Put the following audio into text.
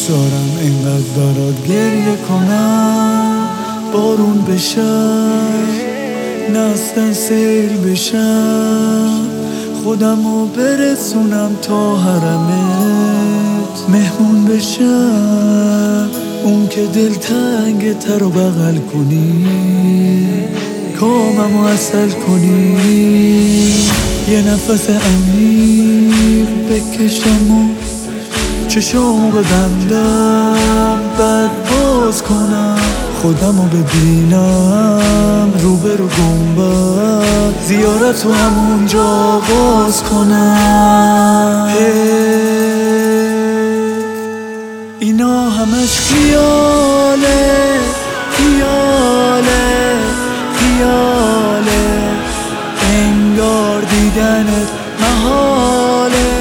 دارم اینقدر برات گریه کنم، بارون بشم نستن سیل بشم، خودمو برسونم تا حرمت مهمون بشم، اون که دلتنگ تر و بغل کنی، کاممو عسل کنی، یه نفس عمیق بکشم و چشامو ببندم، بعد باز کنم خودمو ببینم روبرو گنبد، زیارتو همونجا آغاز کنم. اینا همش خیاله خیاله خیاله، انگار دیدنت محاله،